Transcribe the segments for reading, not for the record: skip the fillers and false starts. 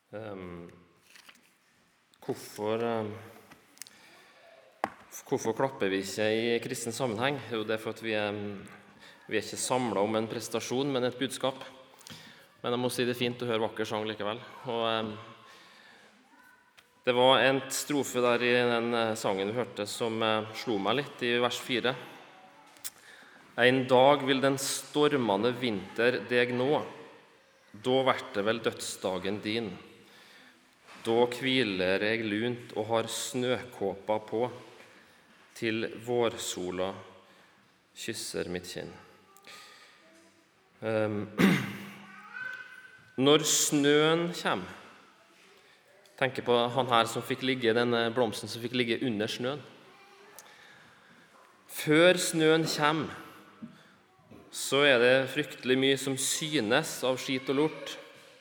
Hvorfor klapper vi ikke i kristen sammenheng? Jo, det er for at vi er ikke samlet om en prestasjon, men et budskap. Men jeg må si det er fint å høre vakker sang likevel. Og det var en strofe der i den sangen vi hørte som slo meg litt i vers 4. En dag vil den stormende vinter deg nå, da vert det vel dødsdagen din. Da hviler jeg lunt og har snøkåpa på, til vårsola kysser mitt kinn. Når snøen kommer, tenker på han her som fikk ligge, denne blomsten som fikk ligge under snøen. Før snøen kommer, så er det fryktelig mye som synes av skit og lort.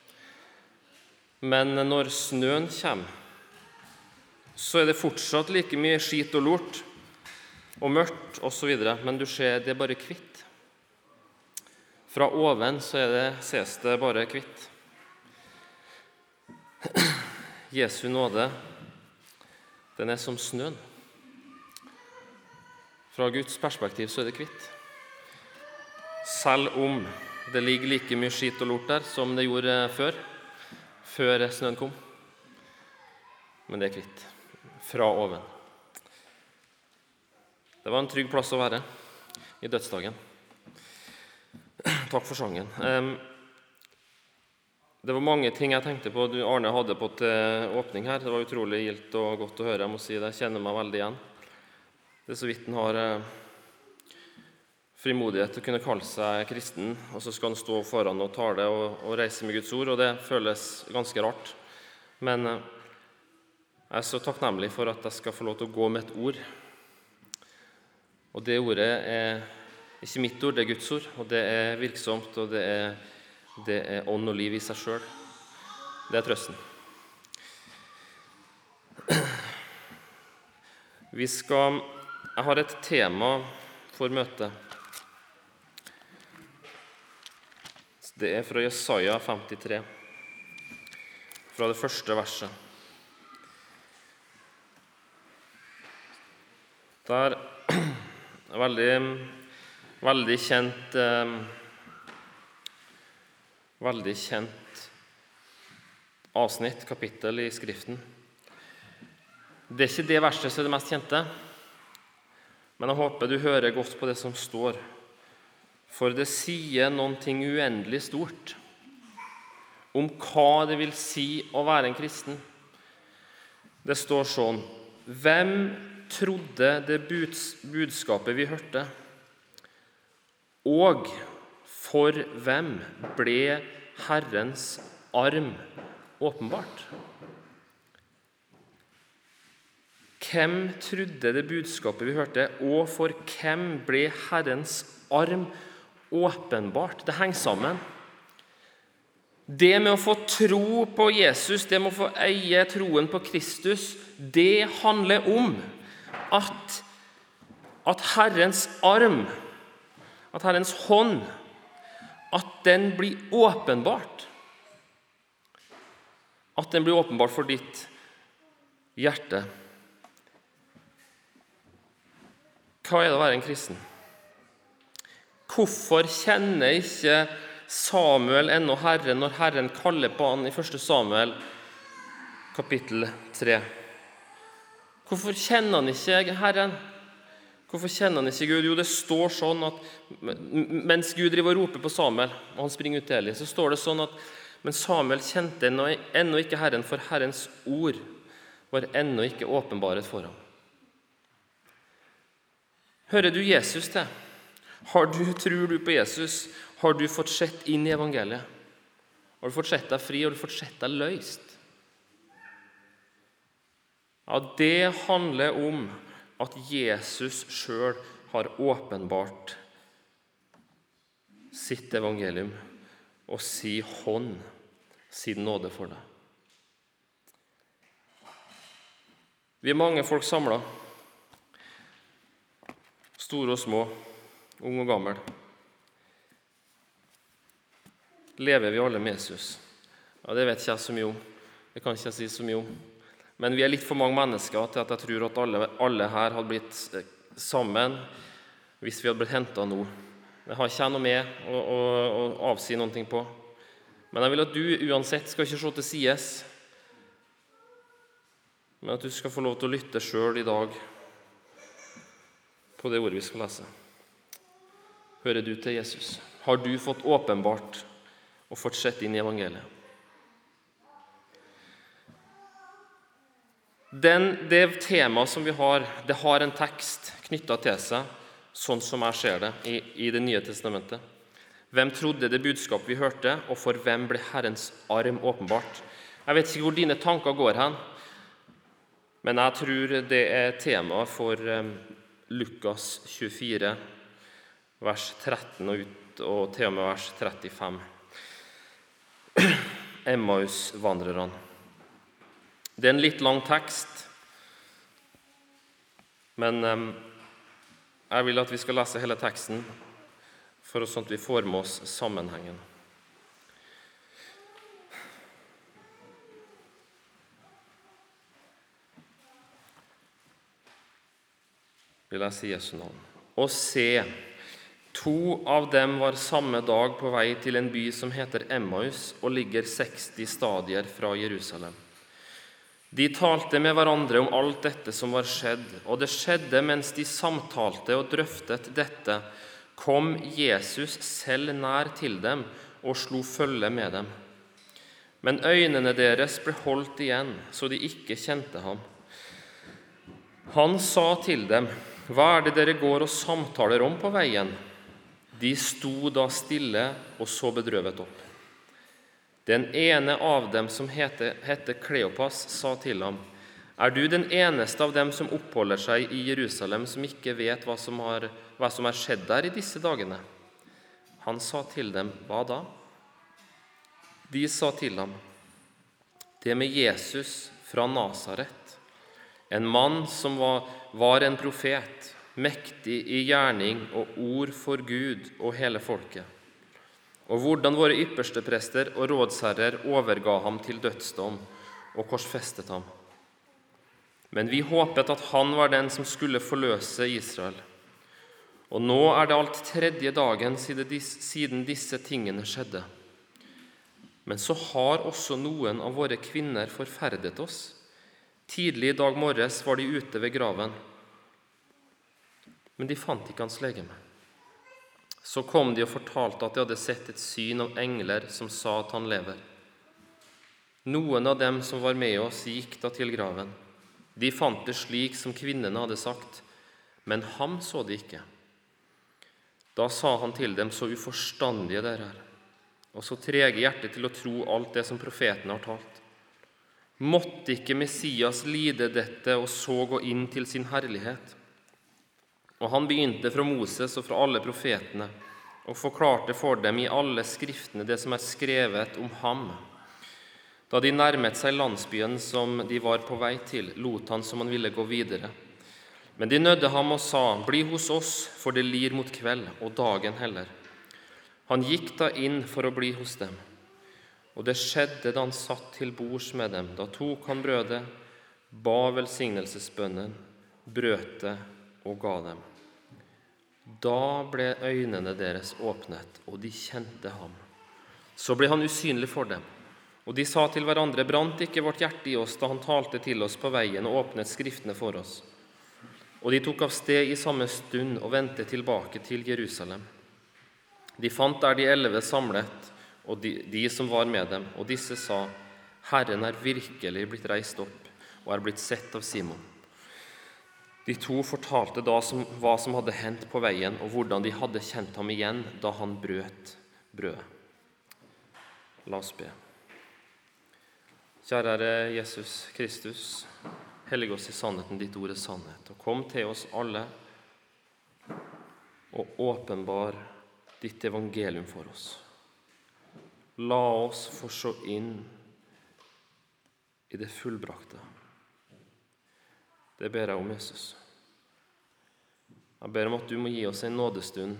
Men når snøen kommer, så er det fortsatt like mye skit og lort, og mørkt og så videre, men du ser det er bare kvitt. Fra oven så ses det bare kvitt. Jesu nåde, den er som snøen. Fra Guds perspektiv så er det kvitt. Selv om det ligger like mye skit og lort der som det gjorde før snøen kom. Men det er kvitt. Fra oven. Det var en trygg plass å være i dødsdagen. Takk for sangen. Det var mange ting jeg tenkte på Arne hadde på til åpning her. Det var utrolig gildt og godt å høre, jeg må si det. Jeg kjenner meg veldig igjen. Det er så vidt han har frimodighet til å kunne kalle seg kristen, og så skal han stå foran og tale og reise med Guds ord, og det føles ganske rart. Men jeg er så takknemlig for at jeg skal få lov til å gå med et ord. Og det ordet er ikke mitt ord, det er Guds ord, og det er virksomt, og det er ånd og liv i seg selv. Det er trøsten. Jeg har et tema for møtet. Det er fra Jesaja 53, fra det første verset. Der er veldig kjent avsnitt, kapittel i Skriften. Det er ikke det verset som er det mest kjente, men jeg håper du hører godt på det som står. For det sier noe uendelig stort om hva det vil si å være en kristen. Det står sånn: Hvem trodde det budskapet vi hørte? Og for hvem ble Herrens arm åpenbart? Hvem trodde det budskapet vi hørte? Og for hvem ble Herrens arm åpenbart? Det henger sammen. Det med å få tro på Jesus, det med å få eie troen på Kristus, det handler om at Herrens arm, at Herrens hånd, at den blir åpenbart. At den blir åpenbart for ditt hjerte. Hva er det å være en kristen? Hvorfor kjenner ikke Samuel ennå Herren når Herren kaller på han i 1. Samuel kapittel 3? Hvorfor kjenner han ikke Herren? Hvorfor kjenner han ikke Gud? Jo, det står sånn at mens Gud driver og roper på Samuel, og han springer ut til Eli, så står det sånn at men Samuel kjente ennå ikke Herren, for Herrens ord var ennå ikke åpenbaret for ham. Hører du Jesus til? Tror du på Jesus? Har du fått sett inn i evangeliet? Har du fått sett deg fri? Har du fått sett deg løst? Ja, det handler om at Jesus selv har åpenbart sitt evangelium og sin hånd, sin nåde for deg. Vi er mange folk samlet, store og små, ung og gammel. Lever vi alle med Jesus? Ja, det vet ikke jeg så mye om. Det kan ikke jeg si så mye om. Men vi litt for mange mennesker til at jeg tror at alle her hadde blitt sammen hvis vi hadde blitt hentet nå. Det har ikke jeg noe med å avsi noen ting på. Men jeg vil at du uansett skal ikke se til sides, men at du skal få lov til å lytte selv i dag på det ordet vi skal lese. Hører du til Jesus? Har du fått åpenbart og fått sett inn i evangeliet? Det temaet som vi har, det har en tekst knyttet til seg, sånn som jeg ser det i Det nye testamentet. Hvem trodde det budskap vi hørte, og for hvem ble Herrens arm åpenbart? Jeg vet ikke hvor dine tanker går hen, men jeg tror det er temaet for Lukas 24, vers 13 og til og med vers 35. Emmaus-vandrerne. Det er en litt lang tekst, men jeg vil at vi skal lese hele teksten for sånn at vi får med oss sammenhengen. Vil jeg si Jesu navn. Og se, 2 av dem var samme dag på vei til en by som heter Emmaus, og ligger 60 stadier fra Jerusalem. De talte med hverandre om alt dette som var skjedd, og det skjedde mens de samtalte og drøftet dette, kom Jesus selv nær til dem og slo følge med dem. Men øynene deres ble holdt igjen, så de ikke kjente ham. Han sa til dem, hva det dere går og samtaler om på veien? De sto da stille og så bedrøvet opp. Den ene av dem som hette Kleopas sa til ham, er du den eneste av dem som oppholder seg i Jerusalem som ikke vet hva som er skjedd der i disse dagene? Han sa til dem, hva da? De sa til ham, det med Jesus fra Nasaret, en mann som var en profet, mektig i gjerning og ord for Gud og hele folket, og hvordan våre ypperste prester og rådsherrer overga ham til dødsdom og korsfestet ham. Men vi håpet at han var den som skulle forløse Israel. Og nå er det alt 3. dagen siden disse tingene skjedde. Men så har også noen av våre kvinner forferdet oss. Tidlig i dag morges var de ute ved graven, men de fant ikke hans legeme. Så kom de og fortalte at de hadde sett et syn av engler som sa at han lever. Noen av dem som var med oss gikk da til graven. De fant det slik som kvinnene hadde sagt, men ham så de ikke. Da sa han til dem, så uforstandige dere er, og så trege hjertet til å tro alt det som profeten har talt. Måtte ikke Messias lide dette og så gå inn til sin herlighet? Og han begynte fra Moses og fra alle profetene, og forklarte for dem i alle skriftene det som er skrevet om ham. Da de nærmet seg landsbyen som de var på vei til, lot han som han ville gå videre. Men de nødde ham og sa, bli hos oss, for det lir mot kveld, og dagen heller. Han gikk da inn for å bli hos dem. Og det skjedde da han satt til bords med dem. Da tok han brødet, ba velsignelsesbønnen, brøt det og ga dem. Da ble øynene deres åpnet, og de kjente ham. Så ble han usynlig for dem. Og de sa til hverandre, brant ikke vårt hjerte i oss da han talte til oss på veien og åpnet skriftene for oss? Og de tok av sted i samme stund og vendte tilbake til Jerusalem. De fant der de 11 samlet, og de som var med dem, og disse sa, Herren er virkelig blitt reist opp og er blitt sett av Simon. De 2 fortalte da hva som hadde hendt på veien, og hvordan de hadde kjent ham igjen da han brøt brødet. La oss be. Kjære Herre Jesus Kristus, hellig oss i sannheten, ditt ord er sannhet, og kom til oss alle og åpenbar ditt evangelium for oss. La oss få se inn i det fullbrakte. Det ber jeg om, Jesus. Jeg ber om at du må gi oss en nådestund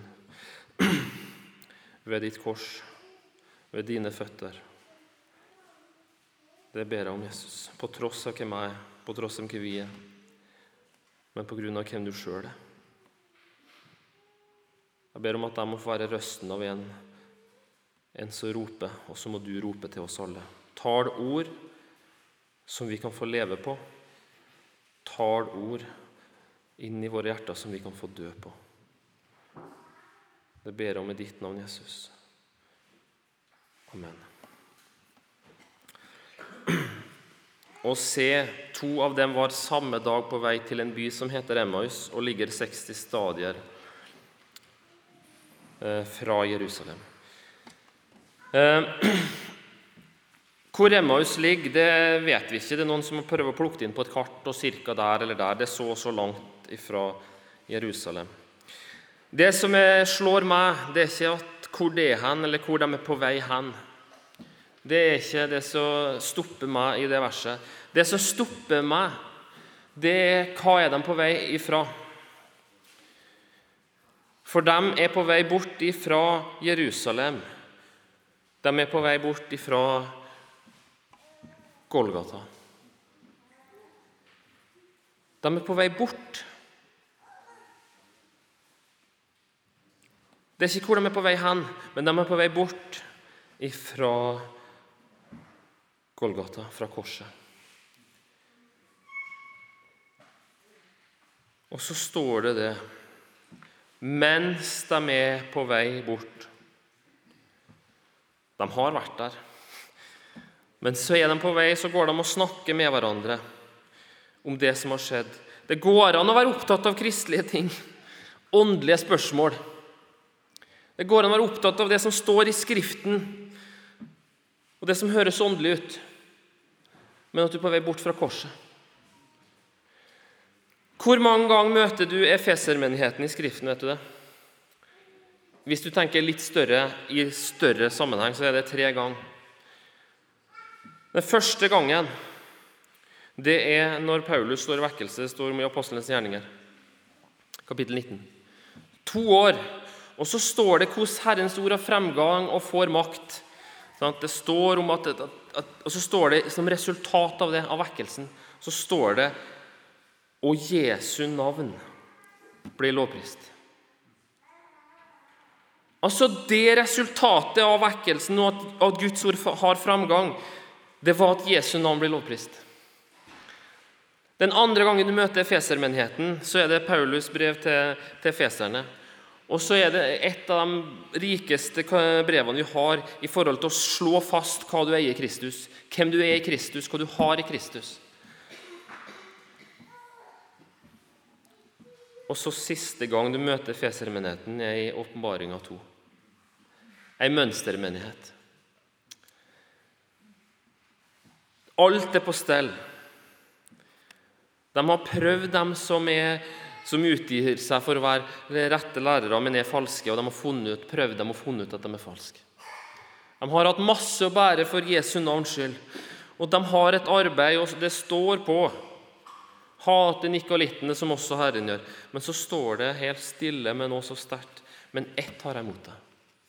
ved ditt kors, ved dine føtter. Det ber jeg om, Jesus, på tross av hvem jeg er, på tross av hvem vi er, men på grunn av hvem du selv er. Jeg ber om at jeg må få være røsten av en som roper, og så må du rope til oss alle. Tal ord som vi kan få leve på. Tal ord inn i våre hjerter som vi kan få dø på. Det ber jeg om i ditt navn, Jesus. Amen. Og se, 2 av dem var samme dag på vei til en by som heter Emmaus, og ligger 60 stadier fra Jerusalem. Hvor Emmaus ligger, det vet vi ikke. Det er noen som prøver å plukke det inn på et kart, og cirka der eller der. Det er så langt fra Jerusalem. Det som slår meg, det er ikke at hvor det er hen, eller hvor de er på vei hen. Det er ikke det som stopper meg i det verset. Det som stopper meg, det er hva er de på vei ifra. For de er på vei bort ifra Jerusalem. De er på vei bort ifra Golgata. De er på vei bort. Det er ikke hvor de er på vei hen, men de er på vei bort ifra Golgata, fra korset. Og så står det mens de er på vei bort. De har vært der. Men så er de på vei, så går de og snakker med hverandre om det som har skjedd. Det går an å være opptatt av kristelige ting, åndelige spørsmål. Det går an å være opptatt av det som står i Skriften, og det som høres åndelig ut, men at du er på vei bort fra korset. Hvor mange ganger møter du Efesermenigheten i Skriften, vet du det? Hvis du tenker litt større, i større sammenheng, så er det 3 ganger. Den første gangen, det er når Paulus står i vekkelse, det står om i Apostlenes gjerninger, kapittel 19. 2 år, og så står det hvordan Herrens ord har fremgang og får makt. Det står om og så står det som resultat av det, av vekkelsen, så står det og Jesu navn blir lovprist. Altså det resultatet av vekkelsen og at Guds ord har framgang, det var at Jesu navn blir lovprist. Den andre gangen du møter Efesermenigheten, så er det Paulus brev til Efeserne. Og så er det et av de rikeste brevene vi har i forhold til å slå fast hva du er i Kristus, hvem du er i Kristus, hva du har i Kristus. Og så siste gang du møter Efesermenigheten er i Åpenbaringen 2. En mønstermenighet. Alt er på stell. De har prøvd dem som utgir seg for å være rette lærere, men er falske, og de har prøvd dem og funnet ut at de er falske. De har hatt masse å bære for Jesu navns skyld, og de har et arbeid, og det står på hate nikolittene, som også Herren gjør. Men så står det helt stille, men også sterkt. Men ett har jeg mot deg.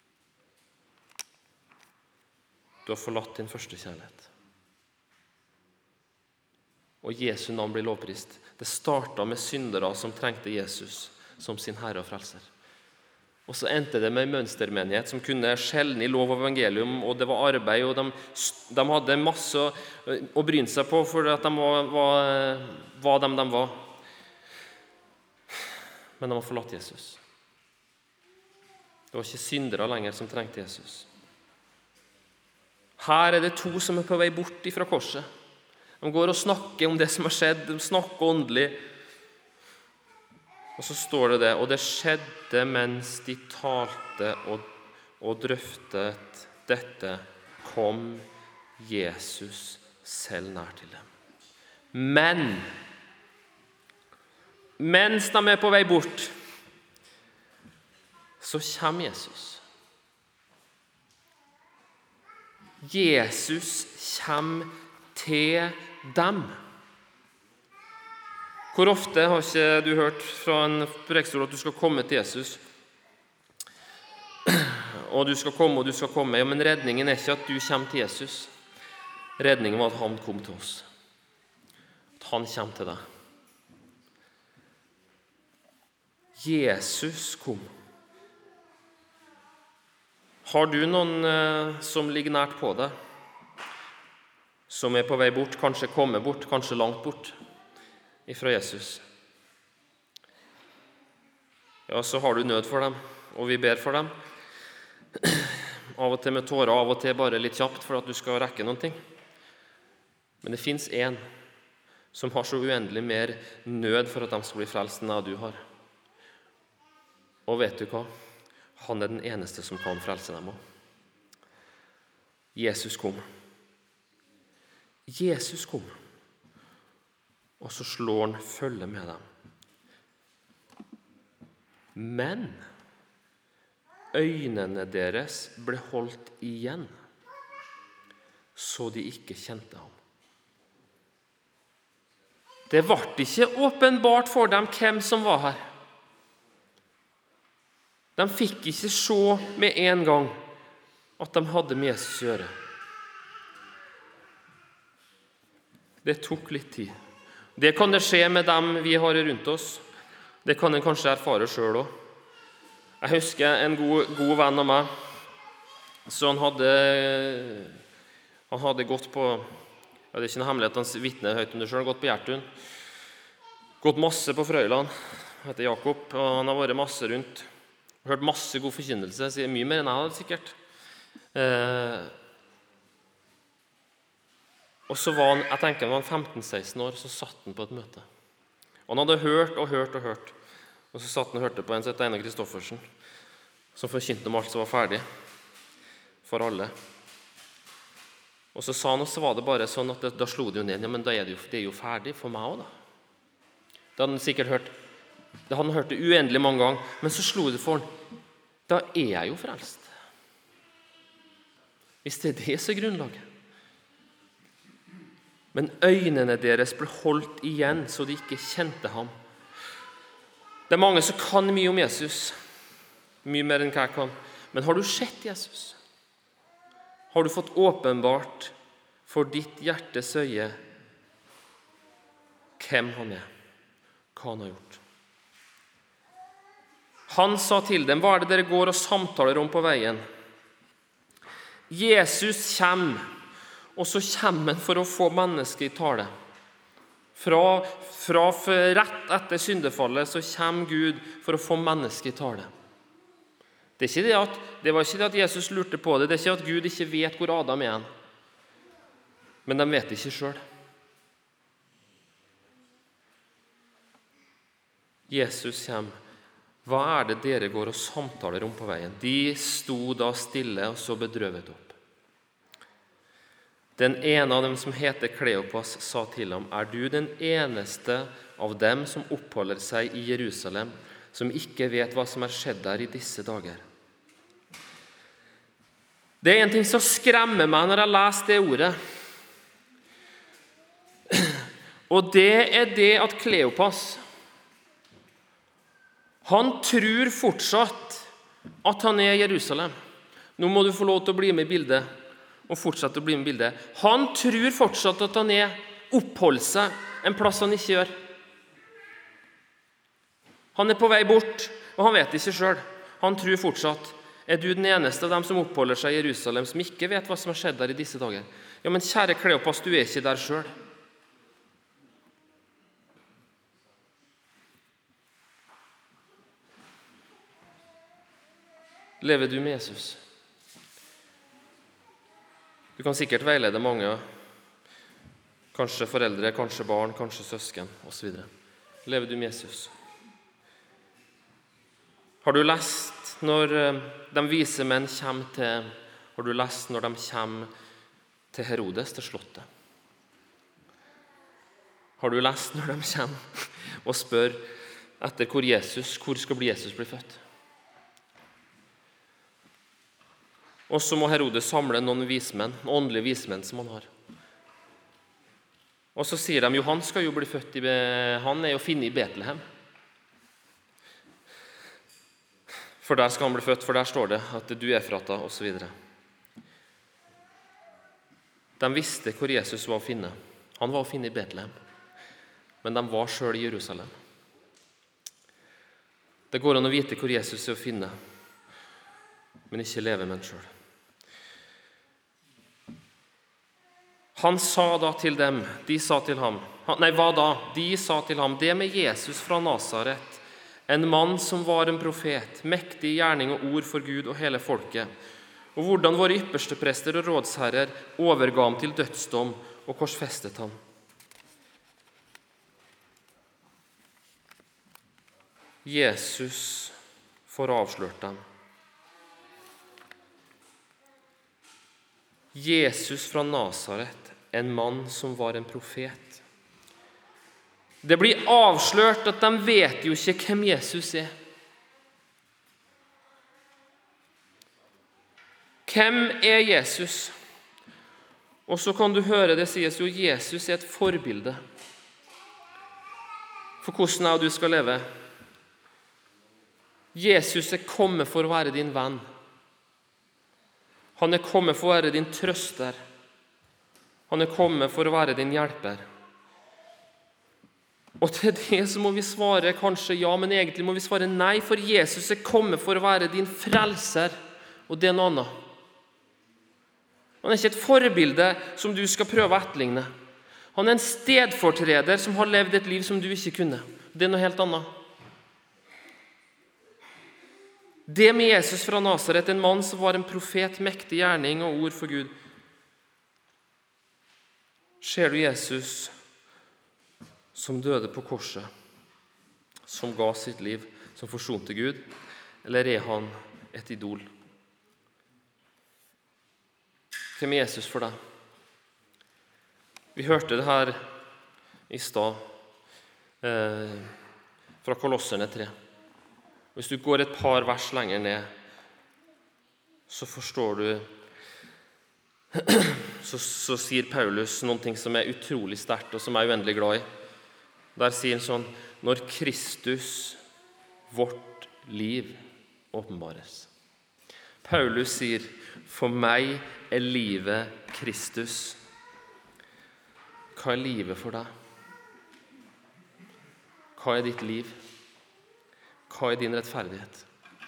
Du har forlatt din første kjærlighet. Og Jesu navn blir lovprist. Det startet med syndere som trengte Jesus som sin herre og frelser. Og så endte det med en mønstermenighet som kunne skjelne i lov og evangelium, og det var arbeid, og de hadde masse å bryne seg på for at de var dem de var. Men de har forlatt Jesus. Det var ikke syndere lenger som trengte Jesus. Her er det 2 som er på vei bort fra korset. De går og snakker om det som har skjedd, de snakker åndelig. Og så står det og det skjedde mens de talte og drøftet dette, kom Jesus selv nær til dem. Men, mens de er på vei bort, så kommer Jesus. Jesus kommer til dem. Hvor ofte har ikke du hørt fra en prekestol at du skal komme til Jesus? Og du skal komme, og du skal komme. Ja, men redningen er ikke at du kommer til Jesus. Redningen var at han kom til oss. At han kommer til deg. Jesus kom. Har du noen som ligger nært på deg, som på vei bort, kanskje kommer bort, kanskje langt bort ifra Jesus? Ja, så har du nød for dem, og vi ber for dem. Av og til med tårer, av og til bare litt kjapt for at du skal rekke noen ting. Men det finnes en som har så uendelig mer nød for at de skal bli frelst enn du har. Og vet du hva? Han den eneste som kan frelse dem også. Jesus kom. Jesus kom. Og så slår han følge med dem. Men øynene deres ble holdt igjen, så de ikke kjente ham. Det ble ikke åpenbart for dem hvem som var her. De fikk ikke se med en gang at de hadde med Jesus å gjøre. Det tok litt tid. Det kan det skje med dem vi har rundt oss. Det kan en kanskje erfare selv også. Jeg husker en god venn av meg, så han hadde gått på, det er ikke noe hemmelighet, han vitner høyt om det selv, gått på Gjertun, gått masse på Frøyland, han heter Jakob, og han har vært masse rundt, hørt masse god forkynnelse, sier mye mer enn jeg hadde sikkert. Og så var han, jeg tenker han var 15-16 år, så satt han på et møte. Og han hadde hørt og hørt og hørt. Og så satt han og hørte på en som het Einar Kristoffersen, som forkynte om alt som var ferdig for alle. Og så sa han, og så var det bare sånn at da slo det jo ned, ja, men da det er jo ferdig for meg også da. Det hadde han sikkert hørt, det hadde han hørt det uendelig mange ganger, men så slo det for han, da er jeg jo frelst. Hvis det er det som er grunnlaget. Men øynene deres ble holdt igjen, så de ikke kjente ham. Det er mange som kan mye om Jesus, mye mer enn hva jeg kan. Men har du sett Jesus? Har du fått åpenbart for ditt hjertes øye hvem han er, hva han har gjort? Han sa til dem, hva er det dere går og samtaler om på veien? Jesus kommer, og så kommer han for å få mennesket i tale. Fra rett etter syndefallet så kommer Gud for å få mennesket i tale. Det var ikke det at Jesus lurte på det, det er ikke at Gud ikke vet hvor Adam er. Men de vet ikke selv. Jesus kommer. Hva er det dere går og samtaler om på veien? De sto da stille og så bedrøvet opp. Den ene av dem som heter Kleopas sa til ham, er du den eneste av dem som oppholder seg i Jerusalem, som ikke vet hva som er skjedd der i disse dager? Det er en ting som skremmer meg når jeg leser det ordet. Og det er det at Kleopas, han tror fortsatt at han er i Jerusalem. Nå må du få lov til å bli med i bildet, og fortsette å bli med i bildet. Han tror fortsatt at han oppholder seg en plass han ikke gjør. Han er på vei bort, og han vet ikke selv. Han tror fortsatt, er du den eneste av dem som oppholder seg i Jerusalem, som ikke vet hva som har skjedd der i disse dager? Ja, men kjære Kleopas, du er ikke der selv. Lever du med Jesus? Du kan sikkert veilede mange, kanskje foreldre, kanskje barn, kanskje søsken, og så videre. Lever du med Jesus? Har du lest når de vise menn kommer til, har du lest når de kommer til Herodes, til slottet? Har du lest når de kommer og spør etter hvor skal Jesus bli født? Og så må Herodes samle noen vismenn, åndelige vismenn som han har. Og så sier de, jo, han skal jo bli født han er jo funnet i Betlehem. For der skal han bli født, for der står det at du er Efrata, og så videre. De visste hvor Jesus var å finne. Han var å finne i Betlehem, men de var selv i Jerusalem. Det går an å vite hvor Jesus er å finne, men ikke leve med han selv. Han sa da til dem, de sa til ham, det med Jesus fra Nazaret, en mann som var en profet, mektig i gjerning og ord for Gud og hele folket, og hvordan våre ypperste prester og rådsherrer overga ham til dødsdom og korsfestet ham. Jesus får avslørt dem. Jesus fra Nazaret, en mann som var en profet. Det blir avslørt at de vet jo ikke hvem Jesus er. Hvem er Jesus? Og så kan du høre det sies jo, Jesus er et forbilde for hvordan jeg og du skal leve. Jesus er kommet for å være din venn. Han er kommet for å være din trøster. Han er kommet for å være din hjelper. Og til det så må vi svare kanskje ja, men egentlig må vi svare nei, for Jesus er kommet for å være din frelser, og det er noe annet. Han er ikke et forbilde som du skal prøve å etterligne. Han er en stedfortreder som har levd et liv som du ikke kunne. Det er noe helt annet. Det med Jesus fra Nazaret, en mann som var en profet, mektig gjerning og ord for Gud. Ser du Jesus som døde på korset, som ga sitt liv, som forsonte Gud, eller er han et idol? Hvem er Jesus for deg? Vi hørte det her i stad fra Kolosserne 3. Hvis du går et par vers lenger ned, så forstår du, så sier Paulus noen ting som er utrolig sterkt, og som jeg er uendelig glad i. Der sier han sånn, når Kristus, vårt liv, åpenbares. Paulus sier, for meg er livet Kristus. Hva er livet for deg? Hva er ditt liv? Hva er din rettferdighet?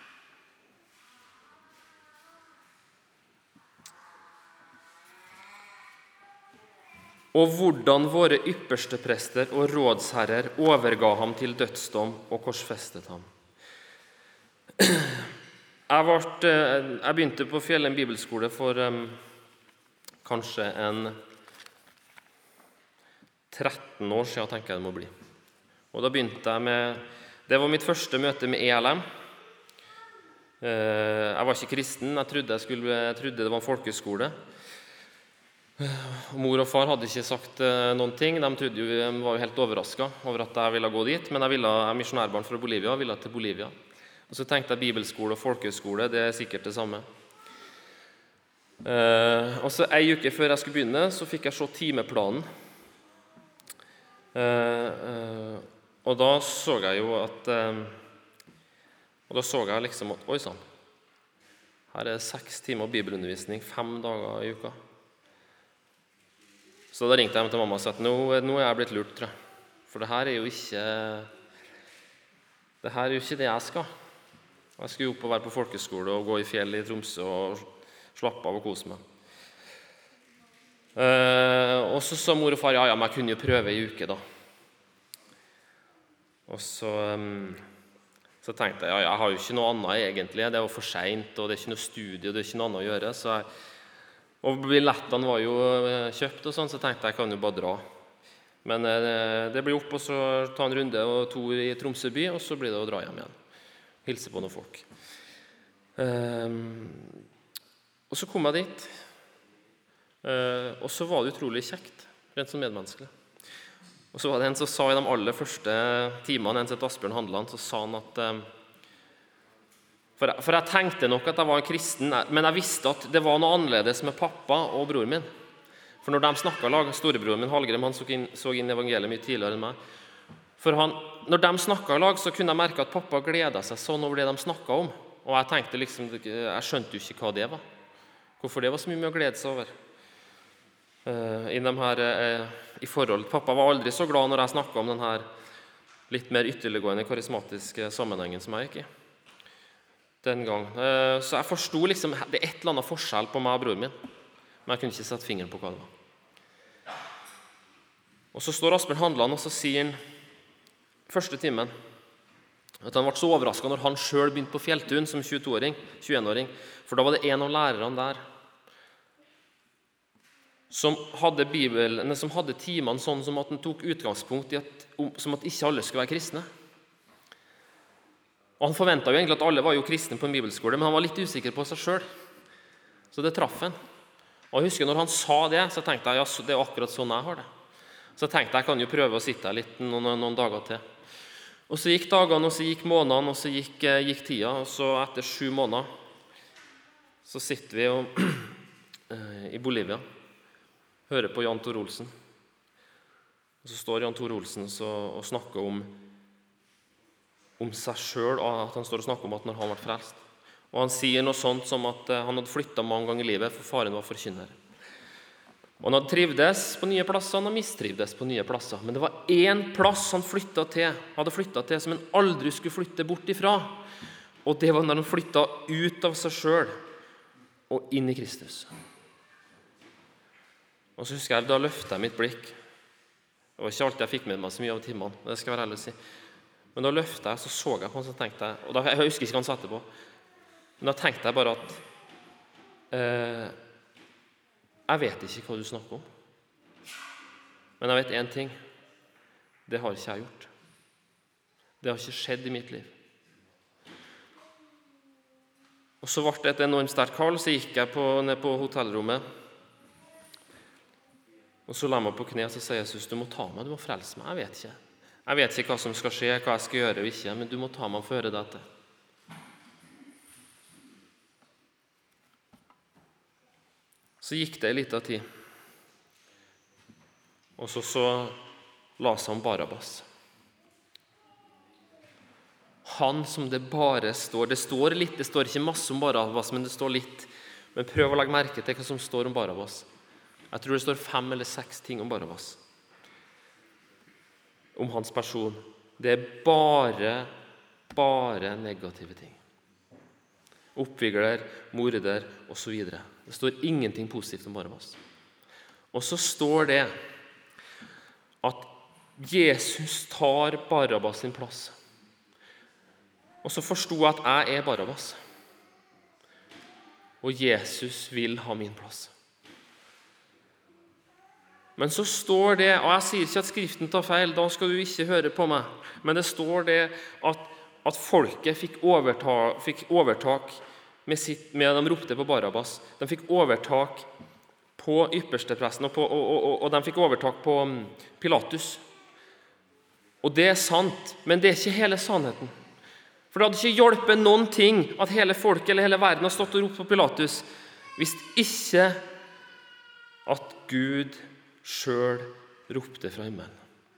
Og hvordan våre ypperste prester og rådsherrer overga ham til dødsdom og korsfestet ham. Jeg begynte på Fjellheim Bibelskole for kanskje 13 år siden, tenker jeg det må bli. Og da begynte jeg med, det var mitt første møte med ELM. Jeg var ikke kristen, jeg trodde det var en folkeskole. Mor og far hadde ikke sagt noen ting, de var jo helt overrasket over at jeg ville gå dit, men jeg er misjonærbarn fra Bolivia, ville til Bolivia. Og så tenkte jeg bibelskole og folkeskole, det er sikkert det samme. Og så en uke før jeg skulle begynne, så fikk jeg se timeplanen. Og da så jeg jo at liksom at, oi sann, her er 6 timer bibelundervisning, 5 dager i uka. Så da ringte jeg til mamma og sa at nå er jeg blitt lurt, tror jeg. For det her er jo ikke det jeg skal. Jeg skulle opp og være på folkeskole og gå i fjell i Tromsø og slappe av og kose meg. Og så sa mor og far, ja, men jeg kunne jo prøve i uke da. Og så tenkte jeg, ja, jeg har jo ikke noe annet egentlig, det er jo for sent, og det er ikke noe studie, og det er ikke noe annet å gjøre, og billettene var jo kjøpt og sånn, så tenkte jeg kan jo bare dra. Men det blir opp og så ta en runde og 2 i Tromsø by, og så blir det å dra hjem igjen. Hilse på noen folk. Og så kom jeg dit, og så var det utrolig kjekt, rent som medmenneskelig. Og så var det en som sa i de aller første timene, en som het Asbjørn Handland, så sa han at For jeg tenkte nok at jeg var en kristen, men jeg visste at det var noe annerledes med pappa og bror min. For når de snakket storebroren min, Hallgrim, han så inn evangeliet mye tidligere enn meg. For når de snakket i lag, så kunne jeg merke at pappa gledet seg sånn over det de snakket om. Og jeg tenkte liksom, jeg skjønte jo ikke hva det var. Hvorfor det var så mye med å glede seg over. I de her i forhold. Pappa var aldri så glad når jeg snakket om den her litt mer ytterliggående karismatiske sammenhengen som jeg gikk i den gang. Så jeg forstod liksom, det et eller annet forskjell på meg og broren min, men jeg kunne ikke sette fingeren på hva det var. Og så står Asbjørn Handland, og så sier han første timen at han ble så overrasket når han selv begynte på Fjelltun som 21-åring, for da var det en av lærerne der som hadde timene sånn som at han tok utgangspunkt i som at ikke alle skulle være kristne. Og han forventet jo egentlig at alle var jo kristne på en bibelskole, men han var litt usikker på seg selv. Så det traff han. Og jeg husker når han sa det, så tenkte jeg, ja, det er akkurat sånn jeg har det. Så jeg tenkte jeg kan jo prøve å sitte her litt noen dager til. Og så gikk dagene, og så gikk månedene, og så gikk tida, og så etter 7 måneder, så sitter vi i Bolivia, hører på Jan Tor Olsen. Og så står Jan Tor Olsen og snakker om seg selv, og at han står og snakker om at når han ble frelst. Og han sier noe sånt som at han hadde flyttet mange ganger i livet, for faren var forkynner. Og han hadde trivdes på nye plasser, han hadde mistrivdes på nye plasser. Men det var en plass han hadde flyttet til, som han aldri skulle flytte bort ifra. Og det var når han flyttet ut av seg selv og inn i Kristus. Og så husker jeg, da løftet jeg mitt blikk. Det var ikke alltid jeg fikk med meg så mye av timene, det skal jeg være ærlig å si. Men da løftet jeg, så jeg på han, så tenkte jeg, og jeg husker ikke hva han satte på, men da tenkte jeg bare at jeg vet ikke hva du snakker om. Men jeg vet en ting, det har ikke jeg gjort. Det har ikke skjedd i mitt liv. Og så ble det et enormt sterkt kall, så gikk jeg ned på hotellrommet, og så la jeg meg på kne, og så sier Jesus, du må ta meg, du må frelse meg, Jeg vet ikke hva som skal skje, hva jeg skal gjøre og ikke, men du må ta meg og føre deg til. Så gikk det en liten tid. Og så la seg om Barabbas. Han som det bare står, det står ikke masse om Barabbas, men det står litt. Men prøv å legge merke til hva som står om Barabbas. Jeg tror det står 5 eller 6 ting om Barabbas. Om hans person. Det er bare negative ting. Oppvigler, morder og så videre. Det står ingenting positivt om Barabbas. Og så står det at Jesus tar Barabbas sin plass. Og så forstod jeg at jeg er Barabbas. Og Jesus vil ha min plass. Men så står det, og jeg sier ikke at skriften tar feil, da skal du ikke høre på meg, men det står det at folket fikk overtak med de ropte på Barabbas. De fikk overtak på ypperstepresten, og de fikk overtak på Pilatus. Og det er sant, men det er ikke hele sannheten. For det hadde ikke hjulpet noen ting at hele folket eller hele verden har stått og ropt på Pilatus, hvis ikke at Gud selv ropte fra himmelen.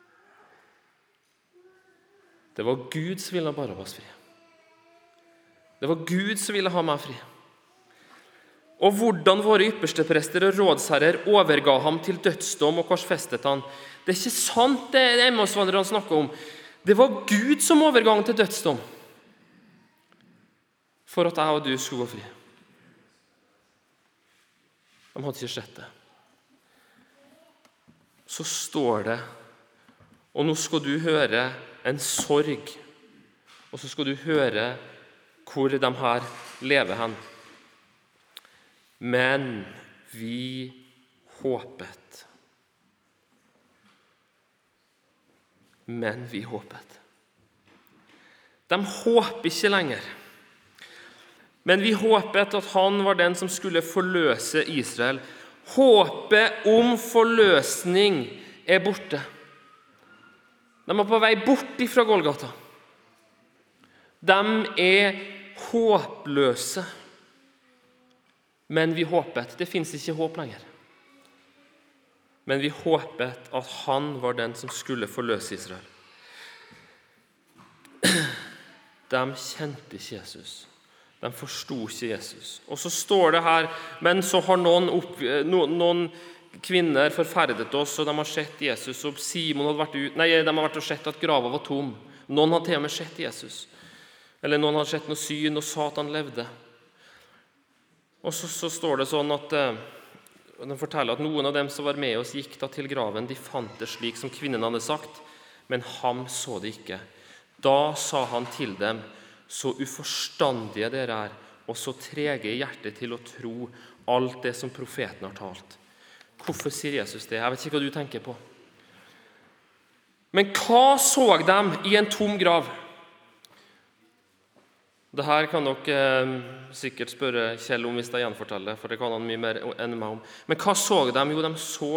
Det var Gud som ville ha Barabbas fri. Det var Gud som ville ha meg fri. Og hvordan våre yppersteprester og rådsherrer overga ham til dødsdom og korsfestet han. Det er ikke sant det Emmausvandrerne snakker om. Det var Gud som overga ham til dødsdom. For at jeg og du skulle gå fri. De hadde ikke sett det. Så står det, og nå skal du høre en sorg, og så skal du høre hvor de her lever hen. Men vi håpet. Men vi håpet. De håper ikke lenger. Men vi håpet at han var den som skulle forløse Israel. Håpet om forløsning er borte. De er på vei bort fra Golgata. De er håpløse. Men vi håpet. Det finnes ikke håp lenger. Men vi håpet at han var den som skulle forløse Israel. De kjente ikke Jesus. De forstod ikke Jesus. Og så står det her, men så har noen kvinner forferdet oss, og de har sett Jesus, og Simon de har vært og sett at grava var tom. Noen hadde til og med sett Jesus. Eller noen hadde sett noe syn og sa at han levde. Og så står det sånn at de forteller at noen av dem som var med oss gikk da til graven. De fant det slik som kvinnen hadde sagt, men han så det ikke. Da sa han til dem, så uforstandige dere er, og så trege i hjertet til å tro alt det som profeten har talt. Hvorfor sier Jesus det? Jeg vet ikke hva du tenker på. Men hva så de i en tom grav? Dette kan dere sikkert spørre Kjell om hvis jeg gjenforteller, for det kan han mye mer enn meg om. Men hva så de? Jo, de så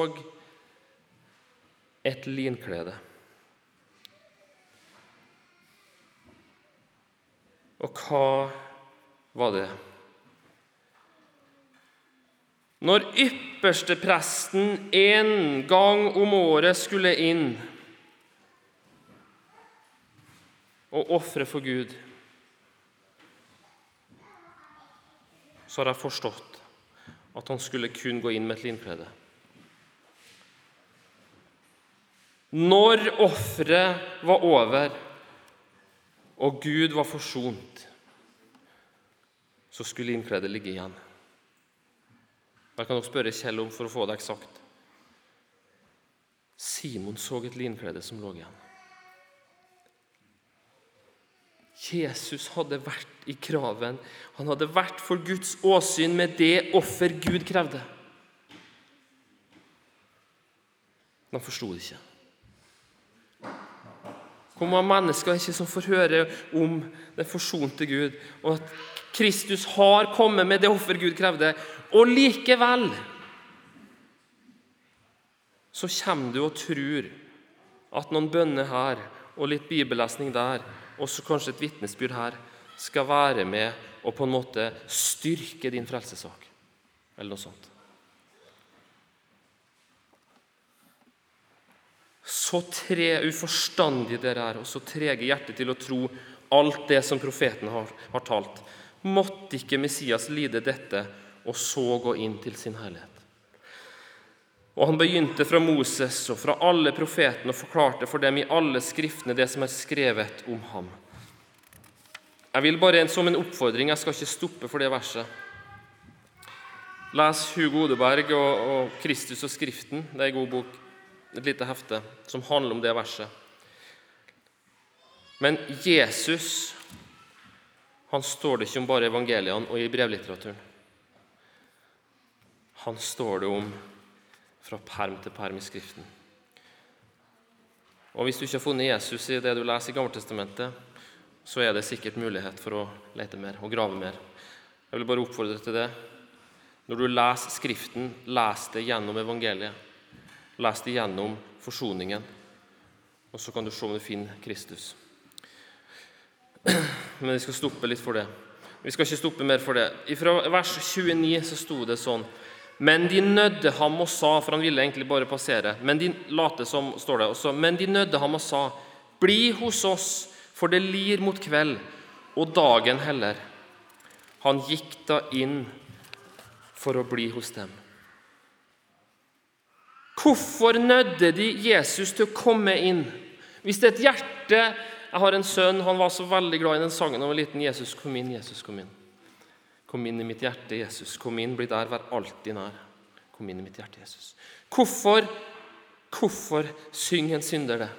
et linklede. Og hva var det? Når ypperste presten en gang om året skulle inn og offre for Gud, så har jeg forstått at han skulle kun gå inn med et linklede. Når offeret var over og Gud var forsont, så skulle linkledet ligge igjen. Jeg kan nok spørre Kjell om for å få det eksakt. Simon så et linklede som lå igjen. Jesus hadde vært i graven. Han hadde vært for Guds åsyn med det offer Gud krevde. De forstod det ikke. Hvor mange mennesker ikke som får høre om den forsonte Gud, og at Kristus har kommet med det offer Gud krevde, og likevel så kommer du og tror at noen bønner her, og litt bibellesning der, og så kanskje et vitnesbyrd her, skal være med og på en måte styrke din frelsesak, eller noe sånt. Så uforstandige dere er, og så trege hjertet til å tro alt det som profeten har talt. Måtte ikke Messias lide dette, og så gå inn til sin herlighet. Og han begynte fra Moses og fra alle profetene og forklarte for dem i alle skriftene det som er skrevet om ham. Jeg vil bare som en oppfordring, jeg skal ikke stoppe for det verset. Les Hugo Odeberg og Kristus og Skriften, det er en god bok, et lite hefte, som handler om det verset. Men Jesus, han står det ikke om bare evangeliene og i brevlitteraturen. Han står det om fra perm til perm i Skriften. Og hvis du ikke har funnet Jesus i det du leser i Gammeltestamentet, så er det sikkert mulighet for å lete mer og grave mer. Jeg vil bare oppfordre til det. Når du leser Skriften, les det gjennom evangeliet. Les det gjennom forsoningen, og så kan du se om du finner Kristus. Men vi skal stoppe litt for det. Vi skal ikke stoppe mer for det. Fra vers 29 så sto det sånn: men de nødde ham og sa, for han ville egentlig bare passere, men de late som, står det også, men de nødde ham og sa, bli hos oss, for det lir mot kveld, og dagen heller. Han gikk da inn for å bli hos dem. Hvorfor nødde de Jesus til å komme inn? Hvis det er et hjerte, jeg har en sønn, han var så veldig glad i den sangen av en liten Jesus kom inn, Jesus kom inn. Kom inn i mitt hjerte, Jesus. Kom inn, bli der, vær alltid nær. Kom inn i mitt hjerte, Jesus. Hvorfor synger en synder det?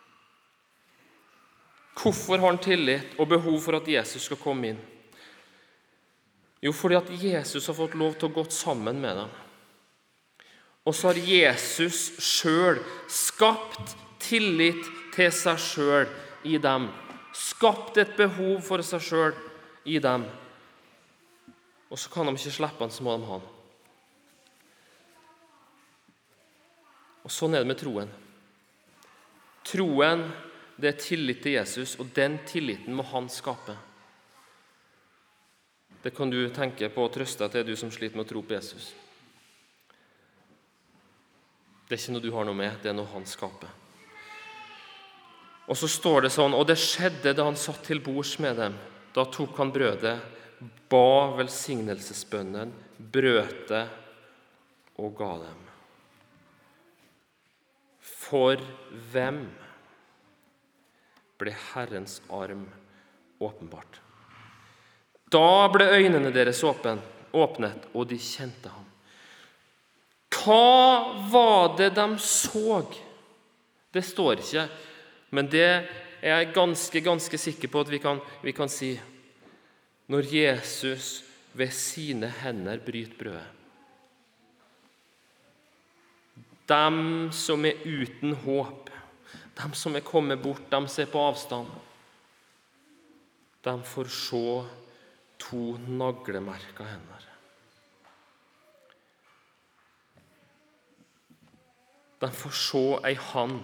Hvorfor har han tillit og behov for at Jesus skal komme inn? Jo, fordi at Jesus har fått lov til å gå sammen med dem. Og så har Jesus selv skapt tillit til seg selv i dem. Skapt et behov for seg selv i dem. Og så kan de ikke slippe han, så må de ha han. Og sånn er det med troen. Troen, det er tillit til Jesus, og den tilliten må han skape. Det kan du tenke på og trøste til, du som sliter med å tro på Jesus. Det er ikke noe du har noe med, det er noe han skaper. Og så står det sånn, og det skjedde da han satt til bords med dem. Da tok han brødet, ba velsignelsesbønnen, brøt det og ga dem. For hvem ble Herrens arm åpenbart? Da ble øynene deres åpnet, og de kjente ham. Hva var det de så? Det står ikke, men det er jeg ganske sikker på at vi kan si. Når Jesus ved sine hender bryter brødet. Dem som er uten håp, dem som er kommet bort, dem som er på avstand, de får se 2 naglemerka hender. De får se ei hand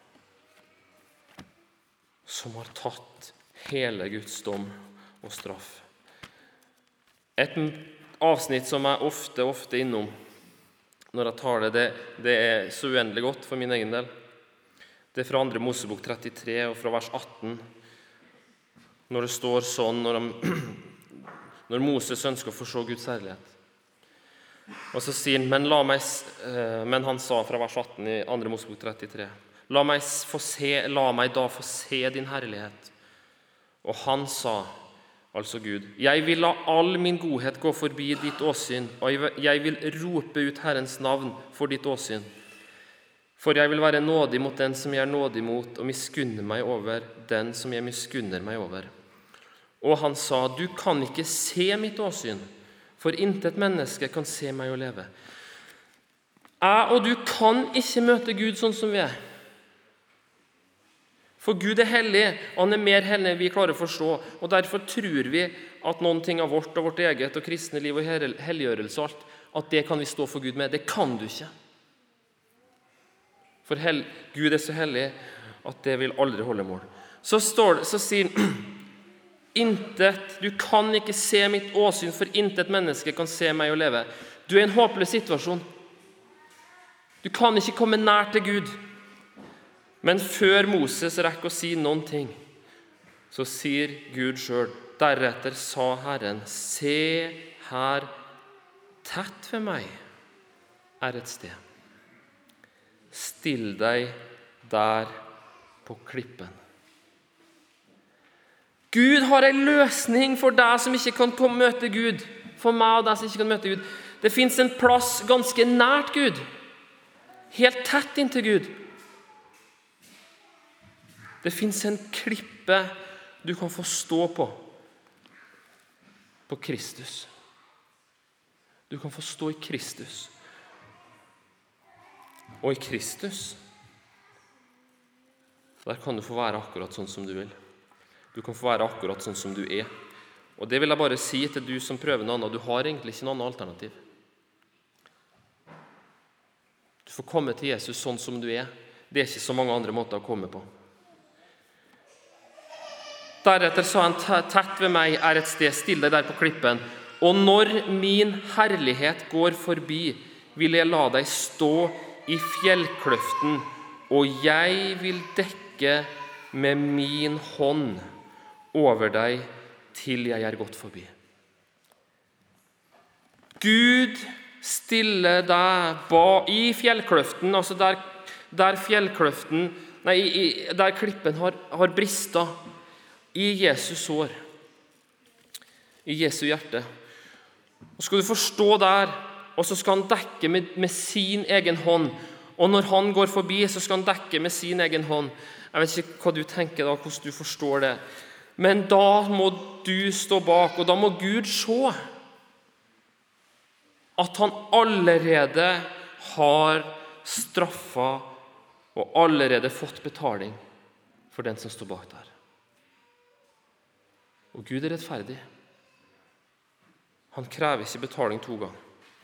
som har tatt hele Guds dom og straff. Et avsnitt som jeg ofte innom når jeg tar det er så uendelig godt for min egen del. Det er fra 2. Mosebok 33 og fra vers 18, når det står sånn, når Moses ønsker å få se Guds herlighet. Og så sier han, men han sa fra vers 18 i 2. Mosebok 33, la meg da få se din herlighet. Og han sa, altså Gud, jeg vil la all min godhet gå forbi ditt åsyn, og jeg vil rope ut Herrens navn for ditt åsyn. For jeg vil være nådig mot den som jeg er nådig mot, og miskunne meg over den som jeg miskunner meg over. Og han sa, du kan ikke se mitt åsyn, for intet menneske kan se meg og leve. Jeg og du kan ikke møte Gud sånn som vi er. For Gud er hellig, han er mer hellig enn vi klarer å forstå, og derfor tror vi at noen ting av vårt og vårt eget og kristne liv og helliggjørelse og alt, at det kan vi stå for Gud med. Det kan du ikke. For Gud er så hellig at det vil aldri holde mål. Så sier han, du kan ikke se mitt åsyn, for intet menneske kan se meg og leve. Du er i en håpløs situasjon. Du kan ikke komme nær til Gud. Men før Moses rekker å si noen ting, så sier Gud selv, deretter sa Herren, se her, tett ved meg er et sted. Still deg der på klippen. Gud har en løsning for deg som ikke kan møte Gud, for meg og deg som ikke kan møte Gud. Det finnes en plass ganske nært Gud, helt tett inntil Gud. Det finnes en klippe du kan få stå på Kristus. Du kan få stå i Kristus. Og i Kristus, der kan du få være akkurat sånn som du vil. Du kan få være akkurat sånn som du er. Og det vil jeg bare si til du som prøver noe annet. Du har egentlig ikke noe annet alternativ. Du får komme til Jesus sånn som du er. Det er ikke så mange andre måter å komme på. Deretter sa han, tett ved meg er et sted, still deg der på klippen. Og når min herlighet går forbi, vil jeg la deg stå i fjellkløften, og jeg vil dekke med min hånd over deg til jeg er gått forbi. Gud stiller deg i fjellkløften, altså der fjellkløften, der klippen har bristet, i Jesus hår, i Jesu hjerte. Og skal du forstå der, og så skal han dekke med sin egen hånd. Og når han går forbi, så skal han dekke med sin egen hånd. Jeg vet ikke hva du tenker da, hvordan du forstår det. Men da må du stå bak, og da må Gud se at han allerede har straffet og allerede fått betaling for den som står bak der. Og Gud er rettferdig. Han krever ikke betaling 2 ganger.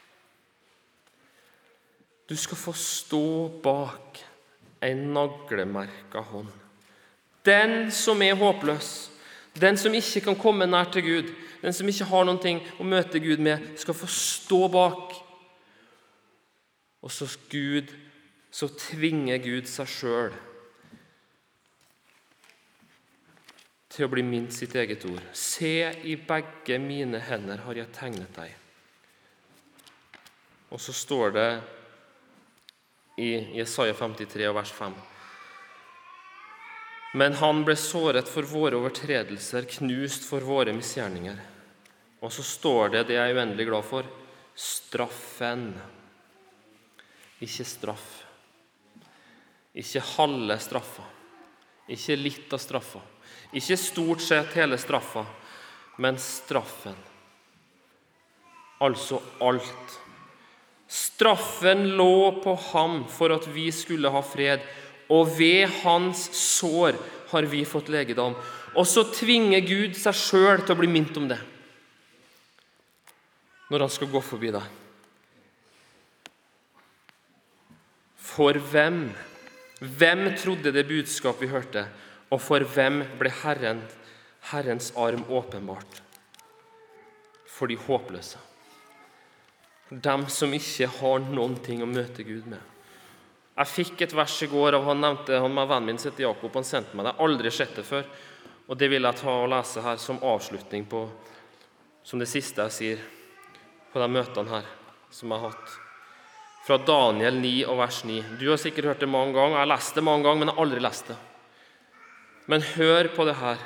Du skal få stå bak en naglemerket hånd. Den som er håpløs, den som ikke kan komme nær til Gud, den som ikke har noen ting å møte Gud med, skal få stå bak. Og så tvinger Gud seg selv til å bli minst sitt eget ord. Se, i begge mine hender har jeg tegnet deg. Og så står det i Jesaja 53 og vers 5. Men han ble såret for våre overtredelser, knust for våre misgjerninger. Og så står det jeg er uendelig glad for, straffen. Ikke straff. Ikke halve straffa. Ikke litt av straffa. Ikke stort sett hele straffa, men straffen. Altså alt. Straffen lå på ham for at vi skulle ha fred, og ved hans sår har vi fått legedom. Og så tvinger Gud seg selv til å bli minnet om det når han skal gå forbi deg. For hvem trodde det budskap vi hørte, og for hvem ble Herrens arm åpenbart? For de håpløse. Dem som ikke har noen ting å møte Gud med. Jeg fikk et vers i går av han med vennen min sitt Jakob, han sendte meg det. Jeg har aldri sett det før, og det vil jeg ta og lese her som avslutning på, som det siste jeg sier på de møtene her som jeg har hatt. Fra Daniel 9 og vers 9. Du har sikkert hørt det mange ganger, jeg har lest det mange ganger, men jeg har aldri lest det. Men hør på det her.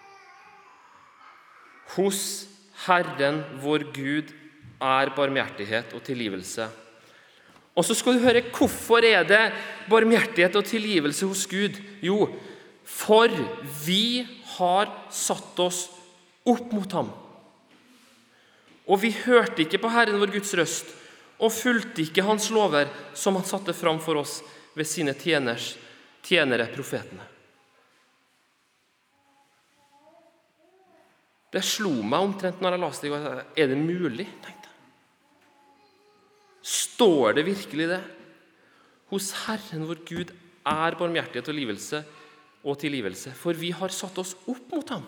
Hos Herren vår Gud er barmhjertighet og tilgivelse. Og så skal du høre, hvorfor er det barmhjertighet og tilgivelse hos Gud? Jo, for vi har satt oss opp mot ham. Og vi hørte ikke på Herren vår Guds røst, og fulgte ikke hans lover, som han satte fram for oss ved sine tjenere, profetene. Det slo meg omtrent når jeg leste det i går. Er det mulig, tenkte jeg. Står det virkelig det? Hos Herren vår Gud er barmhjertighet og tilgivelse, for vi har satt oss opp mot ham.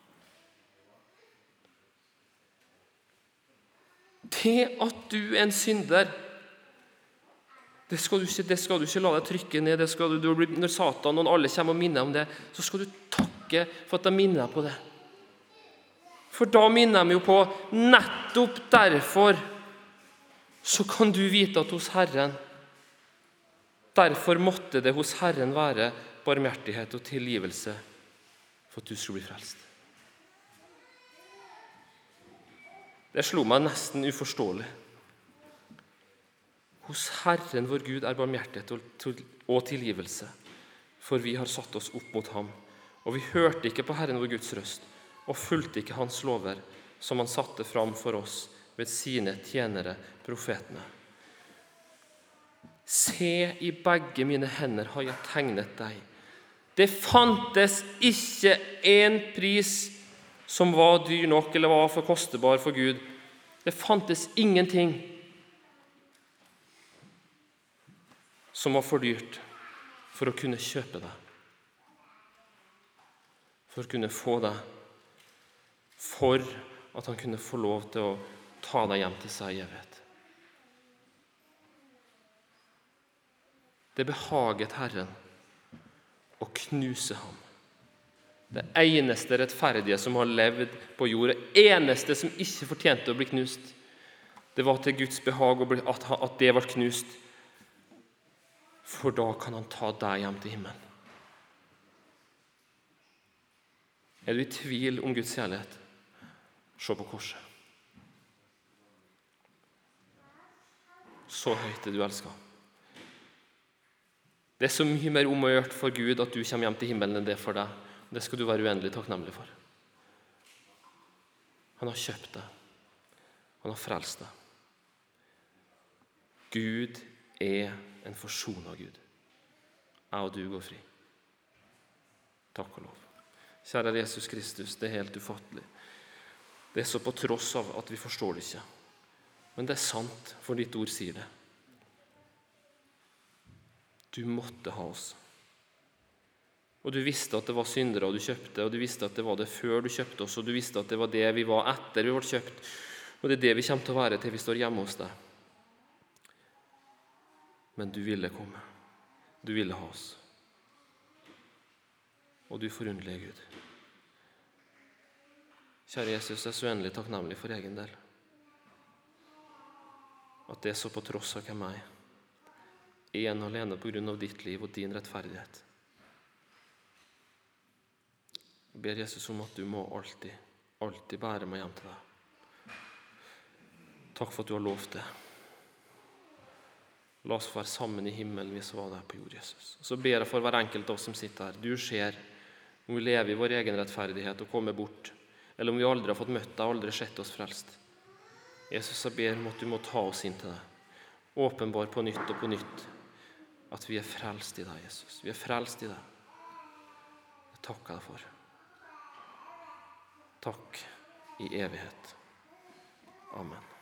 Det at du er en synder, det skal du ikke la deg trykke ned. Når Satan og alle kommer og minner om det, så skal du takke for at de minner deg på det. For da minner de jo på, nettopp derfor så kan du vite at hos Herren, derfor måtte det hos Herren være barmhjertighet og tilgivelse for at du skulle bli frelst. Det slo meg nesten uforståelig. Hos Herren vår Gud er barmhjertighet og tilgivelse, for vi har satt oss opp mot ham, og vi hørte ikke på Herren vår Guds røst, og fulgte ikke hans lover, som han satte fram for oss ved sine tjenere, profetene. Se, i begge mine hender har jeg tegnet deg. Det fantes ikke en pris som var dyr nok, eller var for kostbar for Gud. Det fantes ingenting som var for dyrt for å kunne kjøpe deg, for å kunne få deg, for at han kunne få lov til å ta deg hjem til seg i evighet. Det behaget Herren å knuse ham. Det eneste rettferdige som har levd på jord, det eneste som ikke fortjente å bli knust, det var til Guds behag at det var knust, for da kan han ta deg hjem til himmelen. Er du i tvil om Guds kjærlighet? Se på korset. Så høyt er du elsket. Det er så mye mer om å gjøre for Gud at du kommer hjem til himmelen enn det for deg. Det skal du være uendelig takknemlig for. Han har kjøpt deg. Han har frelst deg. Gud er en forsona Gud. Jeg og du går fri. Takk og lov. Kjære Jesus Kristus, det er helt ufattelig. Det er så på tross av at vi forstår det ikke. Men det er sant, for ditt ord sier det. Du måtte ha oss. Og du visste at det var syndere du kjøpte, og du visste at det var det før du kjøpte oss, og du visste at det var det vi var etter vi ble kjøpt, og det er det vi kommer til å være til vi står hjemme hos deg. Men du ville komme. Du ville ha oss. Og du forunderlige Gud. Kjære Jesus, jeg er så uendelig takknemlig for egen del. At det er så på tross av hvem jeg er. en og alene på grunn av ditt liv og din rettferdighet. Jeg ber Jesus om at du må alltid bære meg hjem til deg. Takk for at du har lovt det. La oss være sammen i himmelen hvis vi var der på jord, Jesus. Så ber jeg for hver enkelt av oss som sitter her. Du ser om vi lever i vår egen rettferdighet og kommer bort, eller om vi aldri har fått møtt deg, aldri sett oss frelst. Jesus, jeg ber om at du må ta oss inn til deg. Åpenbar på nytt og på nytt at vi er frelst i deg, Jesus. Vi er frelst i deg. Jeg takker deg for. Takk i evighet. Amen.